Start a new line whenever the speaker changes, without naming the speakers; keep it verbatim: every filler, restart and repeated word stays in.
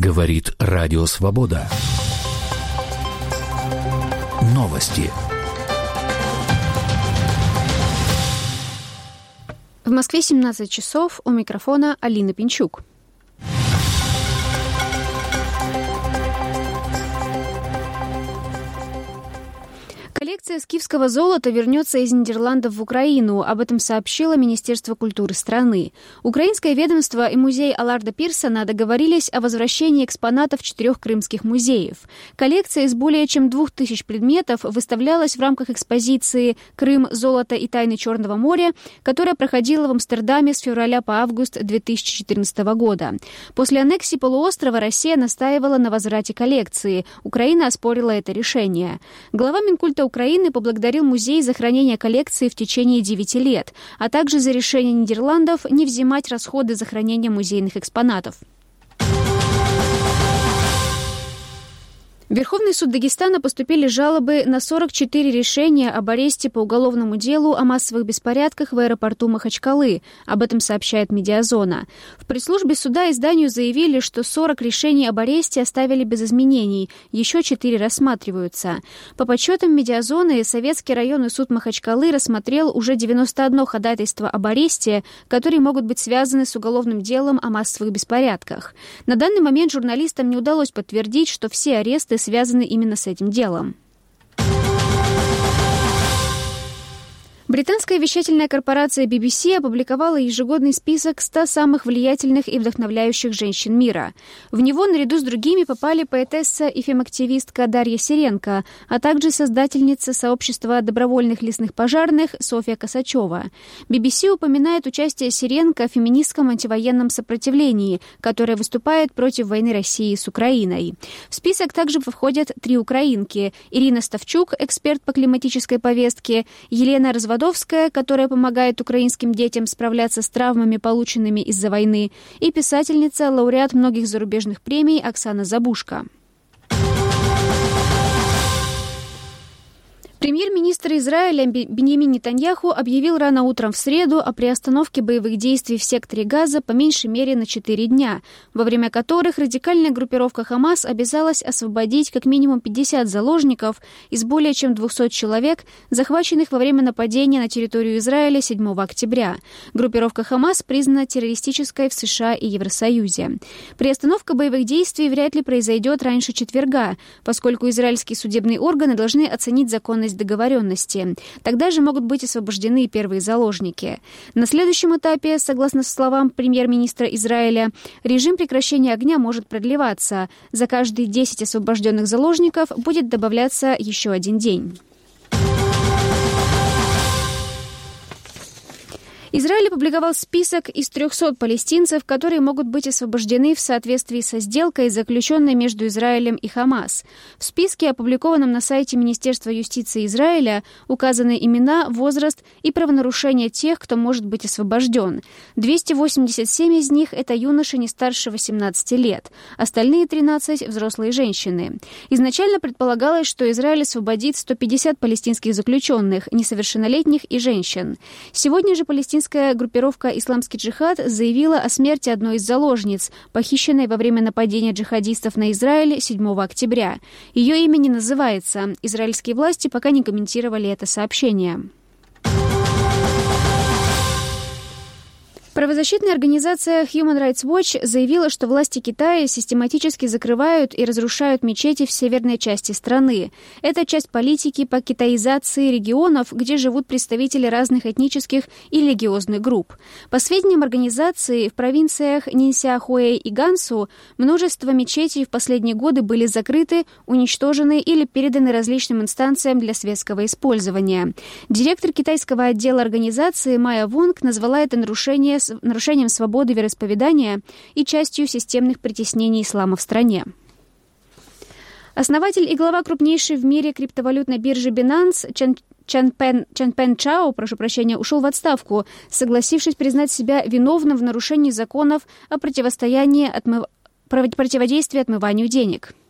Говорит Радио Свобода. Новости.
В Москве семнадцать часов, у микрофона Алина Пинчук. Коллекция скифского золота вернется из Нидерландов в Украину. Об этом сообщило Министерство культуры страны. Украинское ведомство и музей Алларда Пирсона договорились о возвращении экспонатов четырех крымских музеев. Коллекция из более чем двух тысяч предметов выставлялась в рамках экспозиции «Крым. Золото и тайны Черного моря», которая проходила в Амстердаме с февраля по август две тысячи четырнадцатого года. После аннексии полуострова Россия настаивала на возврате коллекции. Украина оспорила это решение. Глава Минкульта Украины поблагодарил музей за хранение коллекции в течение девяти лет, а также за решение Нидерландов не взимать расходы за хранение музейных экспонатов. В Верховный суд Дагестана поступили жалобы на сорок четыре решения об аресте по уголовному делу о массовых беспорядках в аэропорту Махачкалы. Об этом сообщает Медиазона. В пресс-службе суда изданию заявили, что сорок решений об аресте оставили без изменений, еще четыре рассматриваются. По подсчетам Медиазоны, Советский районный суд Махачкалы рассмотрел уже девяносто одно ходатайство об аресте, которые могут быть связаны с уголовным делом о массовых беспорядках. На данный момент журналистам не удалось подтвердить, что все аресты связаны именно с этим делом. Британская вещательная корпорация би би си опубликовала ежегодный список ста самых влиятельных и вдохновляющих женщин мира. В него наряду с другими попали поэтесса и фем-активистка Дарья Серенко, а также создательница сообщества добровольных лесных пожарных Софья Косачева. би би си упоминает участие Серенко в феминистском антивоенном сопротивлении, которое выступает против войны России с Украиной. В список также входят три украинки: Ирина Ставчук, эксперт по климатической повестке, Елена Разводовская, которая помогает украинским детям справляться с травмами, полученными из-за войны, и писательница, лауреат многих зарубежных премий Оксана Забушко. Премьер-министр Израиля Биньямин Нетаньяху объявил рано утром в среду о приостановке боевых действий в секторе Газа по меньшей мере на четыре дня, во время которых радикальная группировка Хамас обязалась освободить как минимум пятьдесят заложников из более чем двухсот человек, захваченных во время нападения на территорию Израиля седьмого октября. Группировка Хамас признана террористической в США и Евросоюзе. Приостановка боевых действий вряд ли произойдет раньше четверга, поскольку израильские судебные органы должны оценить законность договоренности. Тогда же могут быть освобождены первые заложники. На следующем этапе, согласно словам премьер-министра Израиля, режим прекращения огня может продлеваться. За каждые десять освобожденных заложников будет добавляться еще один день. Израиль опубликовал список из трехсот палестинцев, которые могут быть освобождены в соответствии со сделкой, заключенной между Израилем и Хамас. В списке, опубликованном на сайте Министерства юстиции Израиля, указаны имена, возраст и правонарушения тех, кто может быть освобожден. двести восемьдесят семь из них – это юноши не старше восемнадцати лет, остальные тринадцать – взрослые женщины. Изначально предполагалось, что Израиль освободит сто пятьдесят палестинских заключенных, несовершеннолетних и женщин. Сегодня же палестинская группировка «Исламский джихад» заявила о смерти одной из заложниц, похищенной во время нападения джихадистов на Израиль седьмого октября. Ее имя не называется. Израильские власти пока не комментировали это сообщение. Правозащитная организация Human Rights Watch заявила, что власти Китая систематически закрывают и разрушают мечети в северной части страны. Это часть политики по китаизации регионов, где живут представители разных этнических и религиозных групп. По сведениям организации, в провинциях Нинсяхуэй и Гансу множество мечетей в последние годы были закрыты, уничтожены или переданы различным инстанциям для светского использования. Директор китайского отдела организации Майя Вонг назвала это нарушение нарушением свободы вероисповедания и частью системных притеснений ислама в стране. Основатель и глава крупнейшей в мире криптовалютной биржи Binance Чен Чанпен, Чанпен Чао, прошу прощения, ушел в отставку, согласившись признать себя виновным в нарушении законов о противостоянии отмыв... противодействии отмыванию денег.